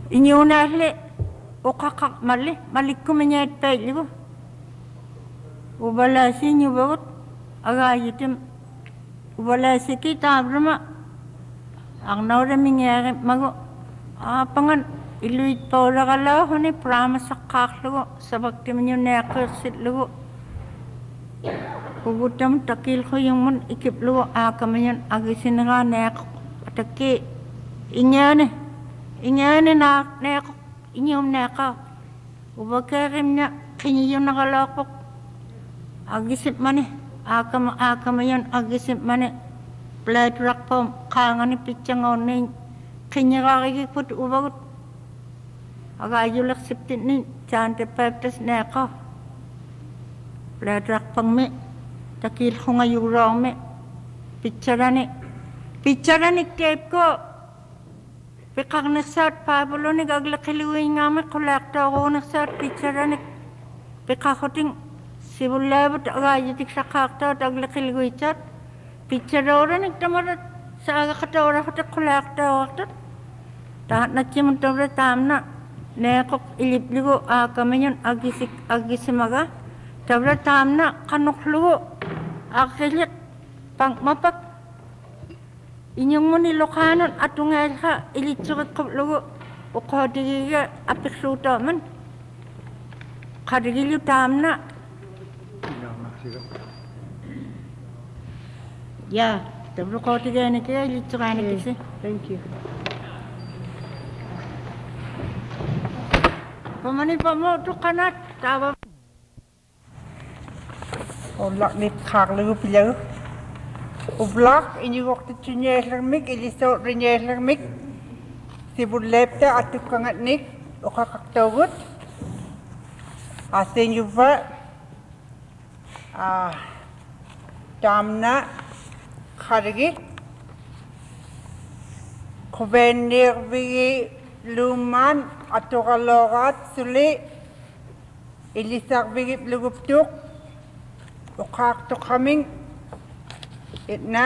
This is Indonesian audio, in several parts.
Inyunarle okakak malikkumenyat pailigu ubalasi nyubagut agayitim ubalasi kita abrama agnawra mingyari mago pangan iluit paulagala honi pramasakaklugo sabakti menyunakirsit-lugo ugutam takil ko yung mun ikiplugo akamayan agisinra nek ataki inyane na nek inyom neka ubakarim na inyong nakalakok agisip mani akamayan agisip mani pladrak pom kangani pitsangon ni kinyakakikiput ubagut agayulak siptin ni chante peptas neka pladrak pang me takil ko ngayurong me picturani tape ko pikak nasat pabulo ni gaglakiluwi nga me kolekta ko nasat picturani pikakoting sibulabot agayitik sa kakta gaglakiluwi chat picturora nagtamarat sa agakatawara ko ta kolekta wakta tahat na chimuntabra tamna nekok ilipligo akamanyan agisimaga tabra tamna kanuklugo akilit pang mapak inyong mo nilokanon atungel ka ilitsukit kaplugo o kodigiga apiksuta man kadigilyo tamna ya tabra kodigiga na kaya ilitsukani kasi. Thank you. Pamani pa mo ito kanat taba Olak nip khak lagu pilau. Ublak ini waktu cinyeh lermik ili sot rinyeh lermik. Sibut lepta atuk kangat nik okak tawut. Asen yuva tamna kharigi kubenir bigi luman atokalorat suli ilisak bigi luguptuk ukak to kaming itna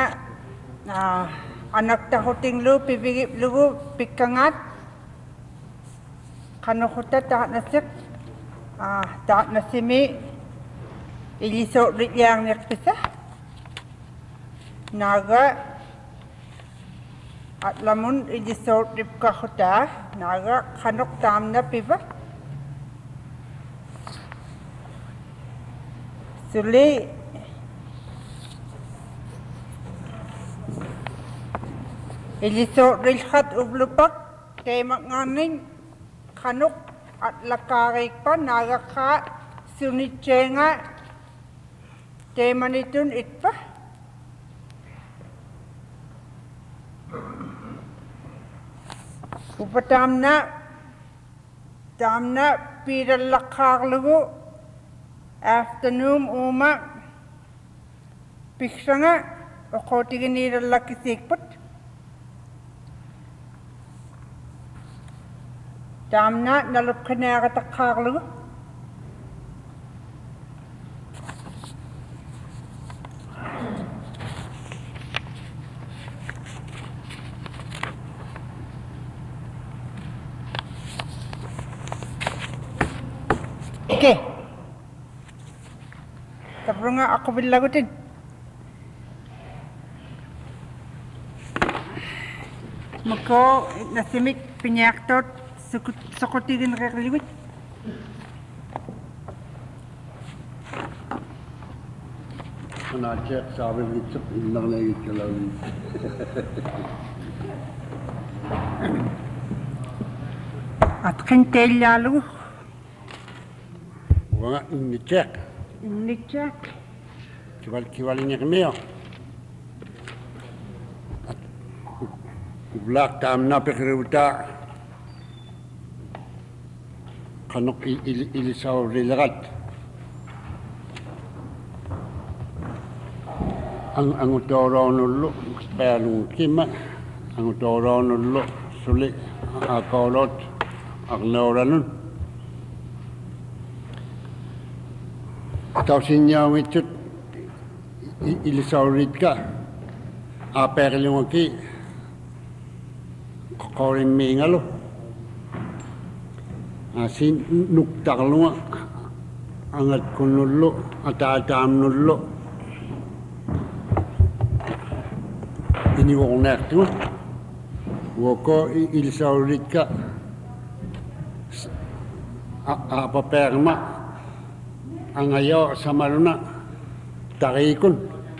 anak tahuting lu pibigip lugu pikangat kanukuta tahat nasik tahat nasimi ilisok rikyang nirpisa naga at lamun ilisok ripkahuta naga kanuk tamna piba Suli ilisok rilhat ublupak temak nganing kanuk at lakarik pa nagaka sunitsenga temanitun itpa upatamna piralakak lugu afternoon uma piksanga okotigin niralakisikput tamna nalupkanaga takaklu okay Tabrunga ako bilagutin. Mako nasimik pinyaktot sukutigin kakaliwit. Anacak sabi gitsip ilang na ikalawin. At kintel lalu. Wanga ini cek. Nicak. Kiwal-kiwalnya kemio. Ublak tamna pekriuta. Kanok ilisaw rilagat. Ang utoro nullo spelung kima. Ang utoro nullo suli akolot agnoranun. Tausinya witut ilisaurit ka aperlung ki korin mingalo Asin nuktarlunga angat kunullo atatam nullo ini wongnak tu woko ilsaurika apa perma angayo samaruna tarikun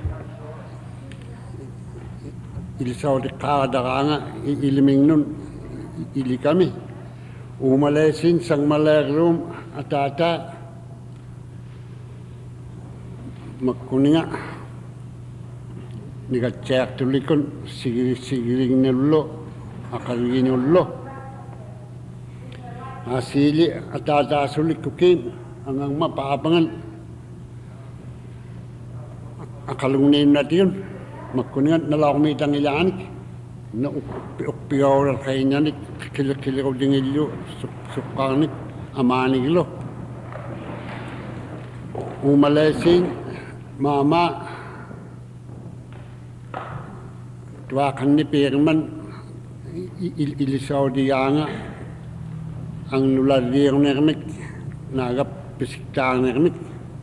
ilsaurika daranga ilming nun ili kami umalesin sang malagrum atata makuninga ni kacak tulikon sigiring nullo akarigin nullo asili atata sulik kukin ang mapapangan akalungnin natin makuninga nalakumitang ilanik na ukpiyaw kaynya ni kilikiliw dingilyo sukanik amaniglo umalesin mama tuakan ni pirman ilisaw diyanga ang nuladiyang nermik nagap pisikta nermik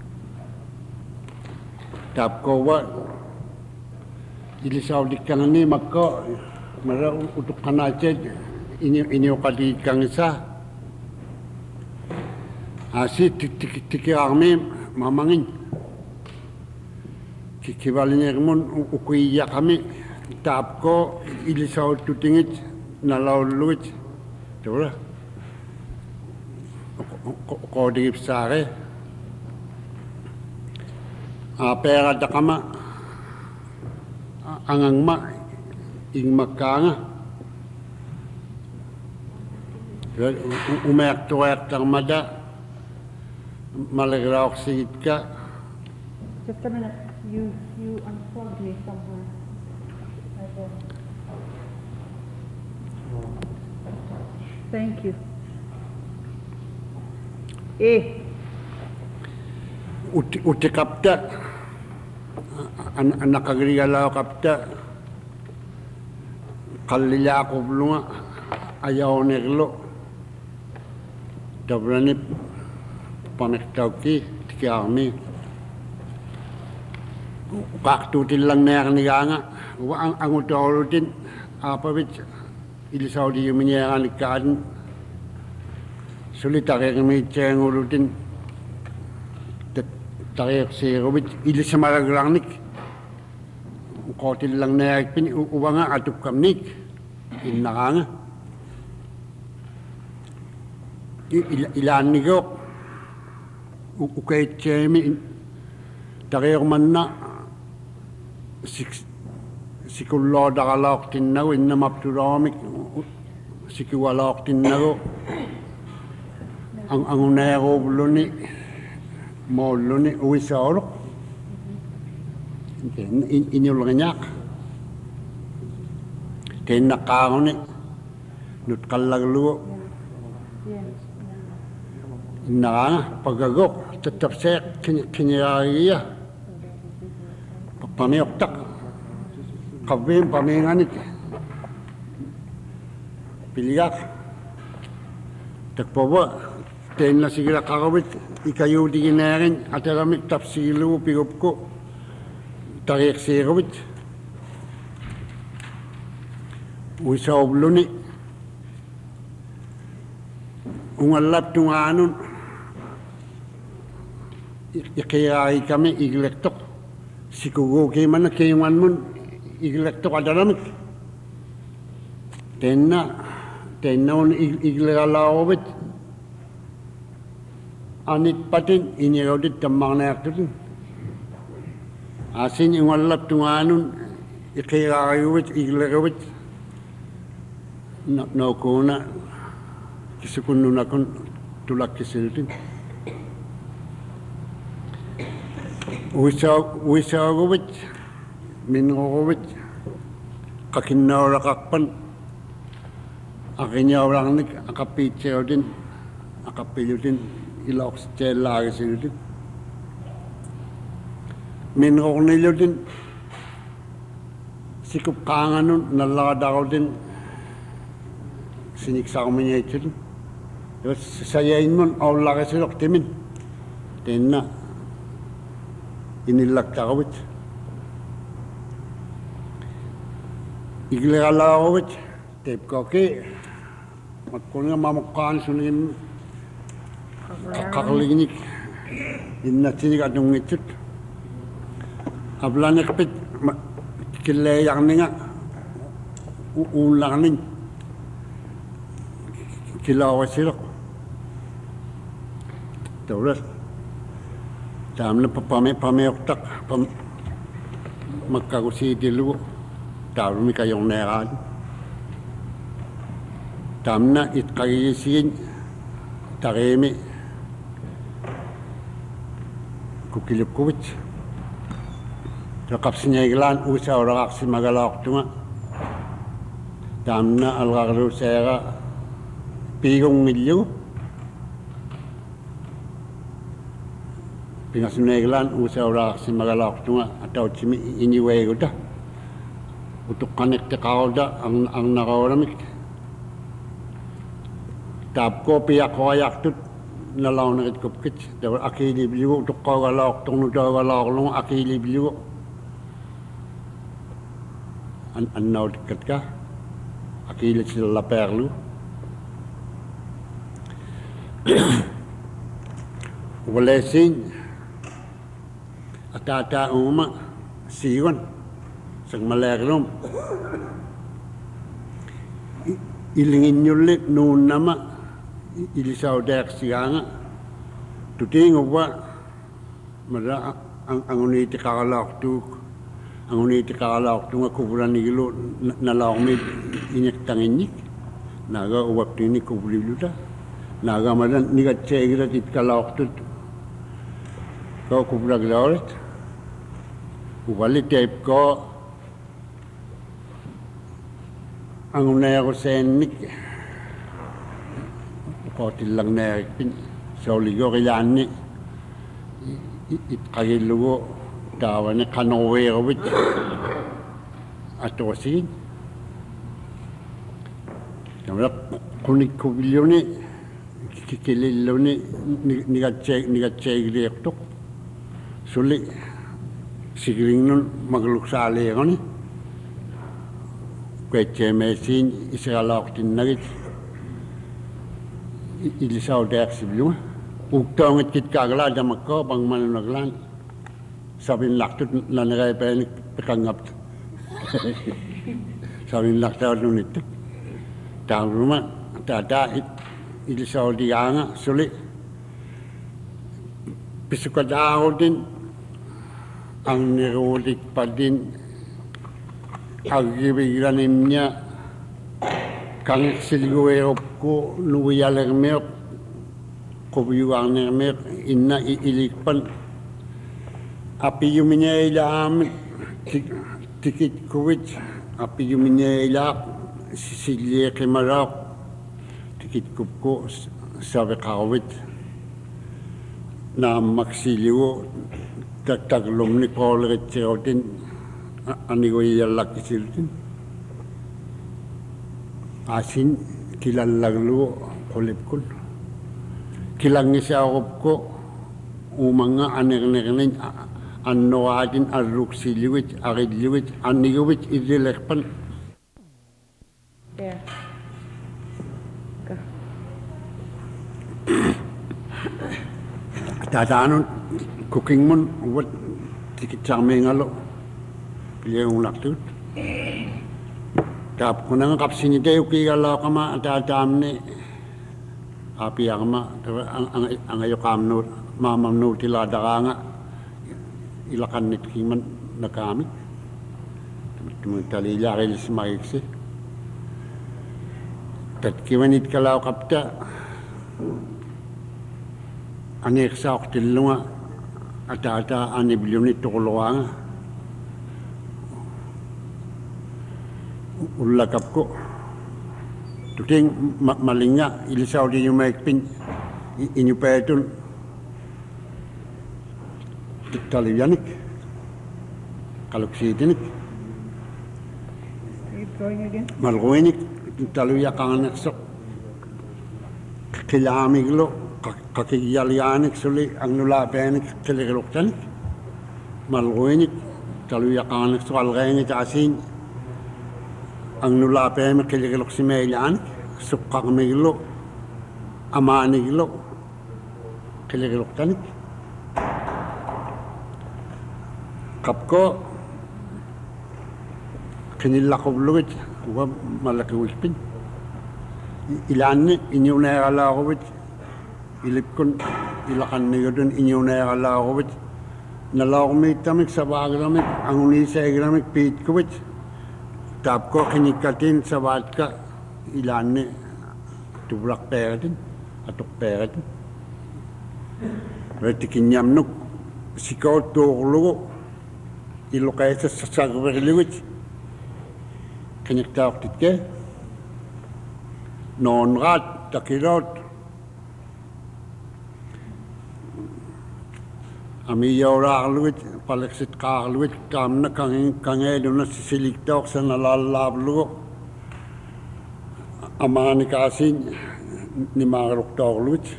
tapko wa ilisaw dikang ni makko mara untuk kanacet ini kali kang isa asit tiki arme mamangin kikibalnya kemun ukuiya kami tap ko ilisaw tutingit nalauluit coba ko di sare apa yang ada kama angang ma ing makanga umek tuwek tang mada malagraw sigit ka. Just a minute. You unplugged me somewhere. Thank you. Uti kapta anak kagrigalaw kapta kalila ko blunga ayaw neglo dabrani pamektawki tikiami kaktutin lang na ni nga ang utolutin apawit ilisaw di yuminyakan ikaan sulit tarik may tiyang ulutin tarik si Robit ilis sa maragrangnik kotil lang na pin uwa nga atuk kamnik inaka nga ilan ni ko ukay tiyemi tarik man na sikullo dakalak tinnago inna mapturamik sikiwalak tinnago ang unero bluni moluni uwisarok inyulanyak tinakangoni nutkalagluo inaka pagagok tatapsek kinyariya pamiyoktak kabim paminganit piligak takpawa ten na sigila kakawit ikayo di ginarin at alamit tapsilo pigop ko tarik sirawit uisa obluni ungalap tunganon ikayay kami iglektok sikugo kiman na kiman mun iglektok adalamik tenna on iglalawit anit patin inirodit tamang na yaktutin asin yung walap tunganon ikayayawit iglalawit no kuna kisukunun akon tulak kisiltin Wisawit, minawit, kakinawrakakpan, akinyawrangnik, akapitsaw din, akapilyo din, ilokstela sila din. Minawaknilyo din, sikupkangan nun, nalakad ako din, siniksa ko niya ito din. Terus saya ingin Allah kesilok timin. Tena inilak takawit. Iglegalawit. Tep koke. Matkunin mamukaan sunin kakaliginik. Inna tinig atong ngitut. Ablanek pit kilayang nga ulang ning kilawa silok. Tawlas. Tam na pameyok tak magkagusi dilu. Tam mi kayong neran. Tam na itkagisin taremi kukilipkuwit. Rakap sinyailan usa orak si magalak tunga. Tam na algaglu sera pigong milyo. Pingasunailan usa orak si magalak tunga atau cimi iniway ko da. Untuk connect ka da ang nakawaramik. Tap ko piyak ko ayak tut nalaw na kitkupkit. Dawal akili biyo untuk ko galak tung nudagalak long akili biyo. Annaw dekat ka akilit sila perlu walesin atata uma siwan sang malaglom ilingin yulit noon nama ilisaw dek siyanga tuting wa mara ang uniti kakalak tuk ang uniti kakalak tunga kuburan nigilo nalawmid inyek tanginyik naga uwak tini kubuliluta naga madan nigat cegira tit kalak tut kau kuburak lauret uwalit tape ko ang unaya ko senik ko tilang nerik pin sauligo kayani itkagilugo tawane kanowewit atosin kamera kunik kubiloni kikililoni nigatceg direktok suli sigring nun magluksali ngoni kwece mesin isalak tinagit ilisaw dek sibiluma uktong kit kagla jamakko bang manunaglan sabin laktut lanagay pa pekangap sabin laktaw nunit tang rumah tada ilisaw dianga suli pisukadaw din ang nirulik pa din agibiganin niya kang silguerop ko nuyalang merk kubiyuang ng merk ina iilikpan api yuminya ilam tikit kuwit api yuminya ilak silye kimarak tikit kupko sabi kawit na maksiliwo taglom ni kolret siyotin anigo iyalak isiltin asin kilalaglo kulipkul kilang siya ko umanga anek-anek anno atin aruk siliwit aridliwit anigwit idilekpan yeah tatanon cooking mon wat tikit same ngalo piyong laktut tap kunang kapsini tayo kigala kama tatamne api ama ang ayo kamno mamamno tilada nga ilakan nit kiman nakamit tumitali lakil smaiksi tat kimanit kalaw kapta anek sa oktilunga ata aniblium ni tukuluanga ulakap ko tuting malinga ilisaw di yung maikpin inyupetun Taliyanik, kaluksitinik, Keep going again. malguinik, taluya kanganak sok, kilamiglo kakiyalianik suli ang nulapenik kiligiluktanik malguinik taluyakanik sualgainik asin ang nulapenik kiligiluksimailanik sukkakmiglo amaniglo kiligiluktanik kapko kinilakubluit uwa malakiwilpin ilanni inyunayalakubit ilipkun ilakannigodun inyunayalakubit nalakumit sabagramik angunisayagramik piitkubit tapko kinikatin sabatka ilanni tublak peratin atuk peratin reti kinyamnuk sikaw tuqlugu ilukaysa sasagverliwit kiniktaaqtitke noonraat takilot amiyawraaqluit paleksit qaarluit taamna kangeeduna sisiliktaoq sanalallaavlugu amaanikaasin nimaaruqtaorluit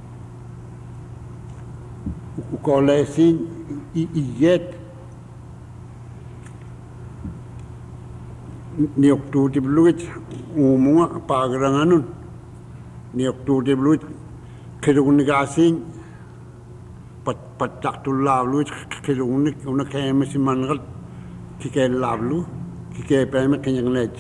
ukoleesiin iyet nioktuutibluit uumunga paagranganun nioktuutibluit kilugunikaasiin pattaqtullaavluit kilugunnik una keemisimanqat kikeellaavlu kikeepeeme kiñangneet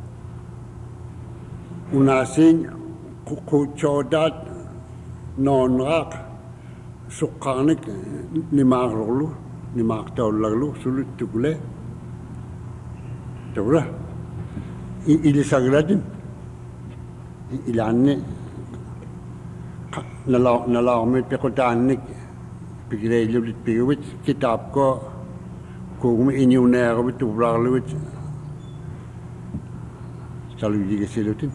unaasiin quuccootaat noonraaq suqqarnik nimaaqluqlu nimaaqtaullaglu sulut tukule tawra ilisagladin ilanni nalaaqmit piqutaannik pigileillulit piguvit kitaapko kuugumi iñuneequvit tuvraqluvit saluyigisilutin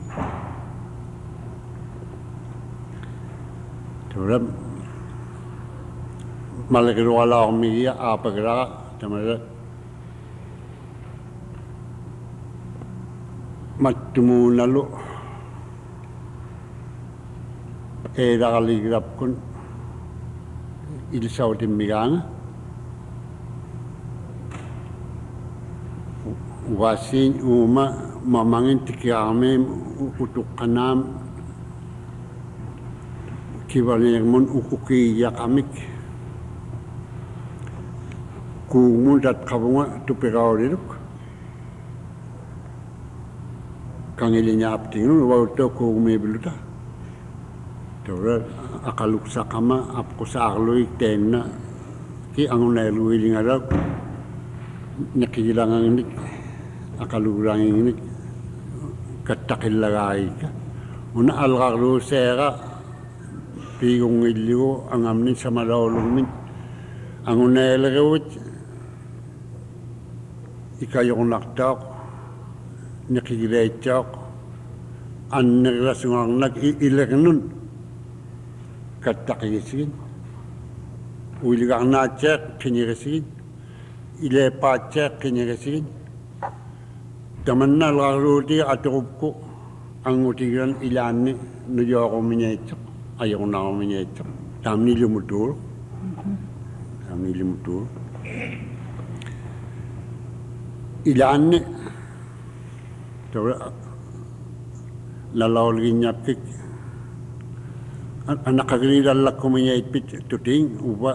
tawra malakirualaaqmigia aapagraqa tamara mattumuunalu eeraqaligrapkun ilisautimmigaanga uasiin uuma mamangin tikiaarmiim utuqqanaam kivalirmun ukiiyaqamik kuumun tatqavunga tupiqauriluk kangiliñaaptingun uvautto kuugumiipiluta tawra aqaluksaqama apqusaarluik teenna ki anguneeluilingarak niqiilanganginik aqaluuranginginik kattaqillagaayika una alqarluuseeqa piigungillugu angamnin samalaulummin anguneeleguvit ikayuqnaqtaaq niqigileitsaaq annerlasungarnak ilegnun kattaqigisigin uiligarnaatseeq qinigisigin ileepaatseeq qinigisigin tamanna alqarluuti atuqupku angutigiran ilaanni nuyooqumiñeitseq ayuqnaqarumiñeitseq taamnilumutuuru ilaanni tawra lalaulgiñappik anaqagriirallakkumiñaitpit tuting uva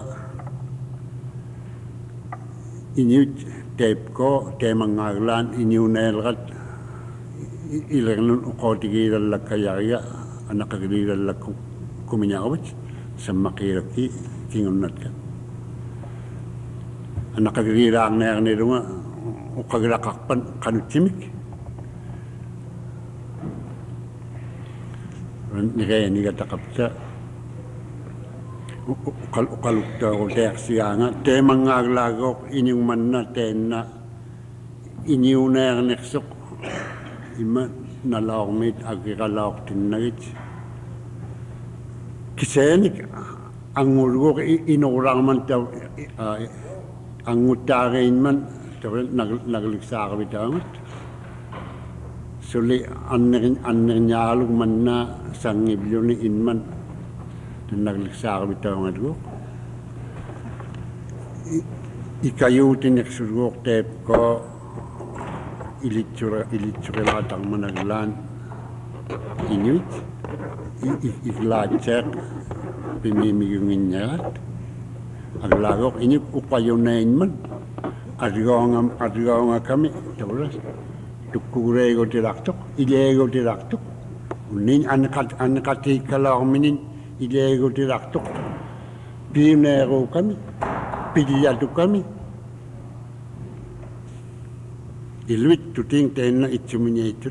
iñut teipko teemangaaglaan iñuneelqat ilegnun uqootigiirallakkayaria anaqagriirallakkumiñaquvit sammaqiirakki kingunnatka anaqagriiraarneernirunga uqagraqarpan qanutsimik nigeenigataqapta uqaluktaaqulteersigaanga teemangaaglaagoq iñungmanna teenna iñiuneernersuq ima nalaormit agiralaortinnagit kiseenik angulguq inuquraarman anguttaariinman tawra nagliksaaqavitaangut suli annernyaalug manna sangibluni inman nagliksa bitaw nga dugo ikayutin eksurgok tep ko ilitsura latang managlan inuit iglacek pimimigungin nyalat aglagok ini upayunain man adgaw nga kami tawras tukkurego tiraktok ilego tiraktok unin anakatikala minin ilego tiraktok pinero kami piliyado kami iluit tuting tena itsumunya itu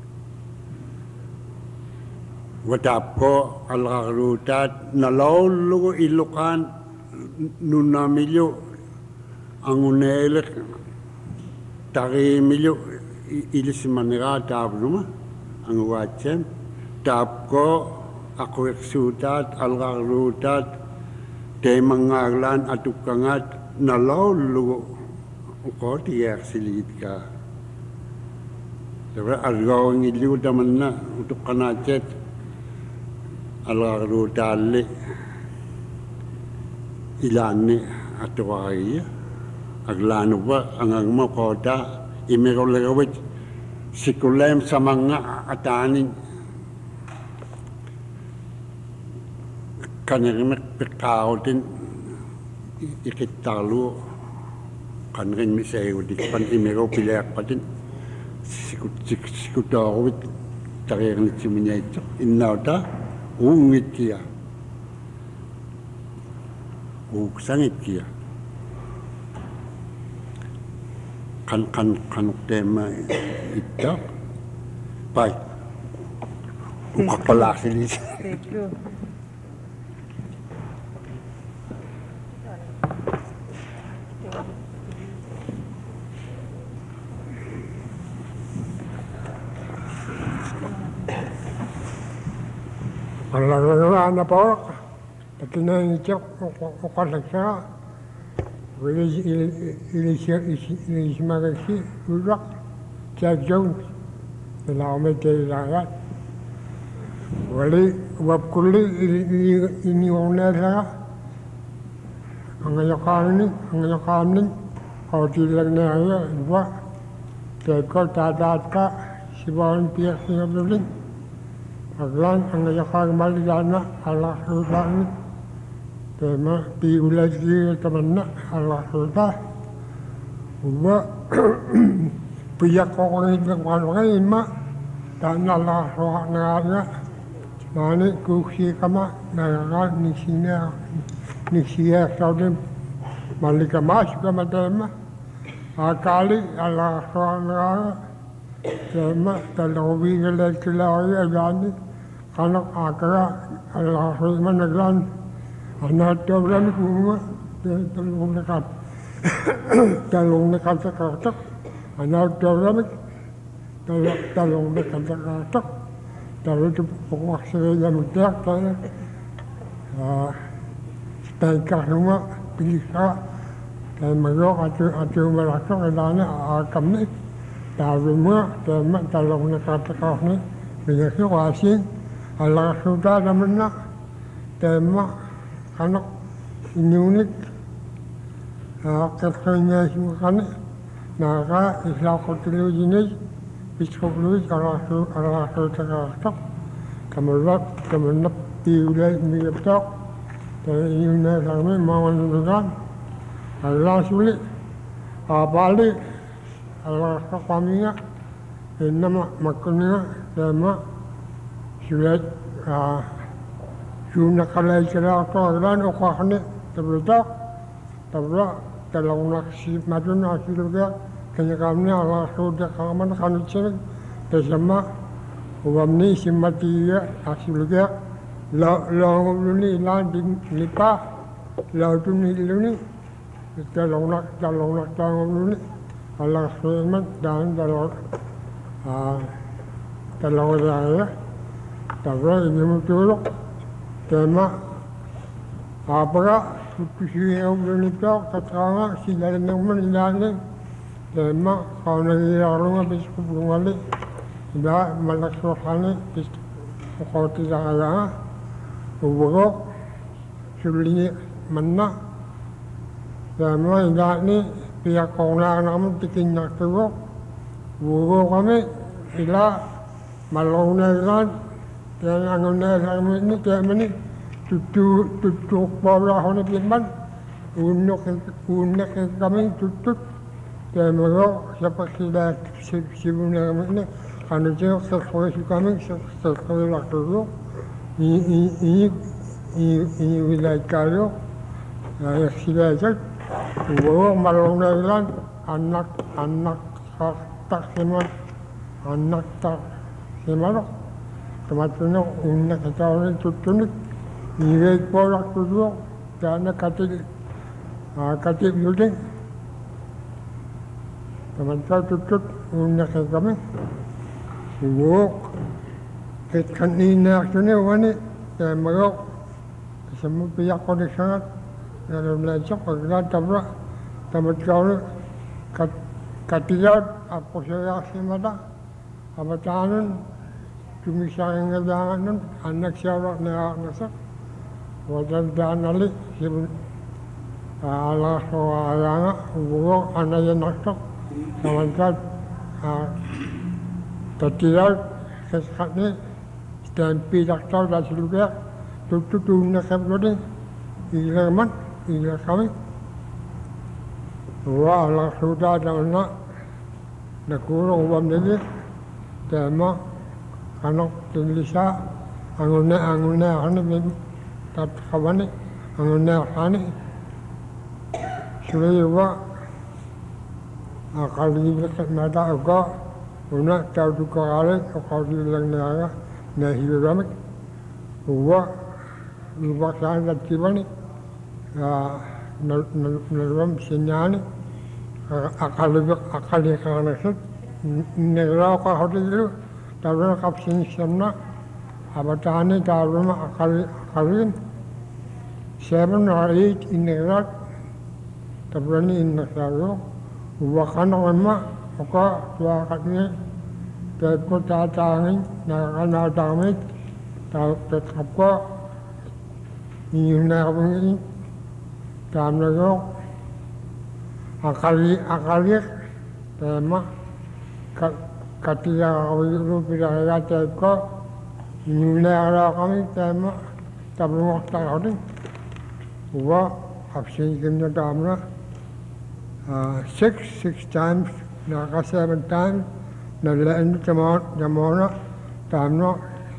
wadap ko algarutat nalaulugo ilukan nunamilyo angunelek tari milyo ilis manira tabluma ang watchem tap ko ako eksutat algarutat temangaglan atukangat nalaulugo ko tiyak silit ka Tapi argaw ng iliw daman na untuk kanacet algaru dali ilani atuwaya aglano ba ang mo kota imirolawit sikulem sa mga atanin kanyang pekao din ikitalo kanyang misayo di pan imiro pilak pa din sikutawit tarang nitsiminya ito innauta ungit kia sangit kia kan tema ito pai ukapalak silis Kalau po, pati na ito o kalagsa, ilis magasi, ulak, Jack Jones, nalakamay kayo lahat. Wali, wap kuli, iniwala lang. Ang ayakanin, kauti lang na ayo, iba. Teko, tatat ka, sibawan piyak sinabulin. Aglan ang ayakang malilana ala sultan tema piulad dia temanna ala sultan uba piyak ko ni ngwan ma dan ala rohana mani kusi kama naga nisia saudem malika mas kama tema akali ala rohana tema talawi gelal kilawai agani anak akara Allah managlan anak orang semua talong dekat sekarang anak orang talong dekat sekarang talong itu pokok saya mudah saya tengkar semua bisa dan mereka atu melakukan dana kami semua talong dekat sekarang dengan situasi Allah sudah namanya tema anak unik kerjanya semua naga Islam kotor jenis biskop luis Allah sudah kemudian tiulah milik dan ini kami mau menunjukkan Allah sulit apalagi Allah kaminya nama maknanya tema sulit jumlah kali cerita orang orang terbetul terlalu nasib macam nasib juga kenyataannya Allah sudah kaman kan cek bersama wamni simpati nasib juga lalu ini landing lipa lalu ini terlalu ini Allah sudah dan terlalu saya Tapi ini betul, tema apa suci yang bernikah keterangan si dalam nama ini tema kalau orang habis kubur kali ida malaksuhani ukoti daganga uburok suli manna dama ida ni pihak kongla namun tikin nakturok buruk kami ila malaunelan yang angunelan ini kami tutup bola hone piman unek kami tutup Temero siapa kita sibuknya kami ini karena dia sesuai kami sesuai waktu itu ini wilayah kaya yang sudah bahwa malungan anak tak semua anak tak semua teman-teman unek kita orang tutup ini pola tutup karena katil building teman-teman tutup unek kami Ibu, kan ini akhirnya wani merok semua pihak kondisional dalam belajar kerja tabrak tamat kau katilat apa saya semata apa tahanan cumi sayang kedangan anak siapa nak wajar dan alik sebut Allah soalnya buruk anak yang nak teman-teman Tatiral sesaatnya dan pihak tahu dan seluruh tutup dunia kami ilaman ilah kami wah Allah sudah ada nak nak kurang uang jadi tema anak Indonesia anguna hani tak kawan anguna hani sudah akal ini mata agak Una tahu duka alik, kau bilang naya, nahi ramik, uwa, uwa sana kibani, nalam senyani, akali kana set, negara kau hati itu, tahu nak kapsin semna, abatani tahu nak akalin, 7 or 8 in negara, tahu ni in negara, uwa kana memang Maka tua katnya tetap tatangin nak tamit tetap ko ini nak tam lagi akali tema katia itu pilih tetap ko ini nak kami tema tabung tak Wa absent kimna tamna 6 times Naka 7 times Nalain jamona tamno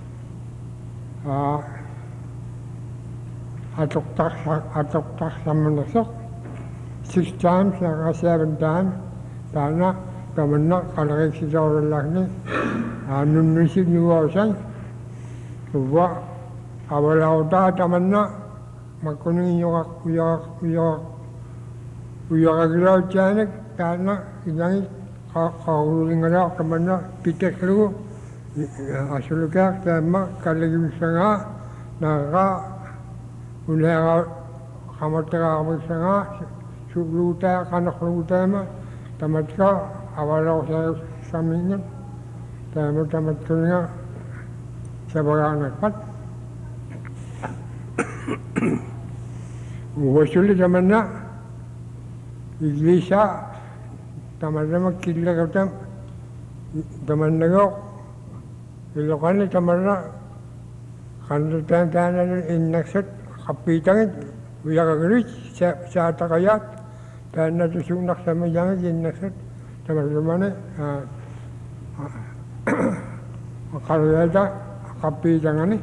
atok tak sama nasok 6 times naka 7 times Tana kamana kalaki si jawab lagi nunusik niwasan Wa awalauta tamana makuning uyakaglaw tiyanik Tana inangit Kaulingan kamana pitek lu asulukak tema kalagi sanga naka ulah kamatera sanga subluta kanak tema tamatka awalau saya samingan tamatnya sebarang nakat wasuli zamana Iglesia Taman-taman kila kata taman nagok ilokan ni taman na kanto tanan inaksat kapitan uya kagris sa takayat tan na tusunak sa mayang inaksat taman-taman makalada kapitan ni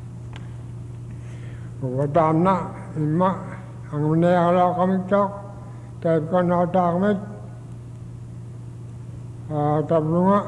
wadam na ima ang unayala kami tak tayo ka nakatakmit Tablunga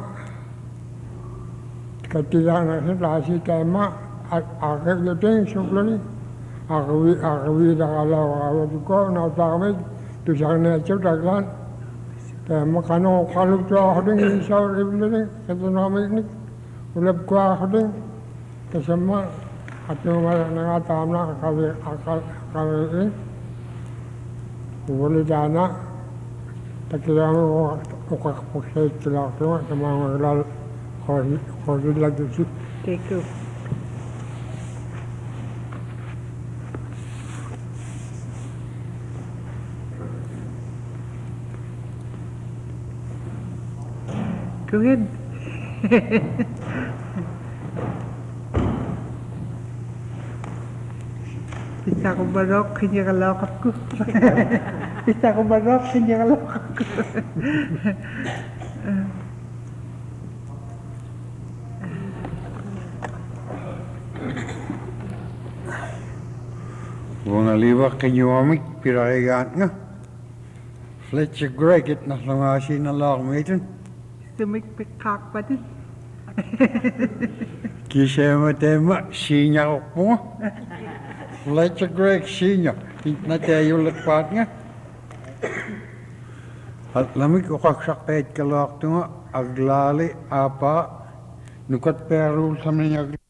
ketika nasi tema akhir getting suplani akwi dah kalau juga nak tahu tu jangan cakap takkan tema kalau tu hading insya Allah kita nama ini ulap kuah hading kesemua atau mana tamna kalau ini boleh jana tak kira Ukak pusat celak tu sama ngelal Kori lagi sih. Take you. Go ahead. Bisa ko barok, hindi ka lakap ko. Bisa ko barok, hindi ka lakap ko. Wong aliwa kinyuamik piragat nga. Fletcher Greg it na langasi na lang metin. Sumikpikak pa din. Kisema tema sinya ko po. Fletcher Greg sinya. Na tayo lakpat nga. At lamig ko kaksakit kalak to nga aglali apa nukat pero sa mga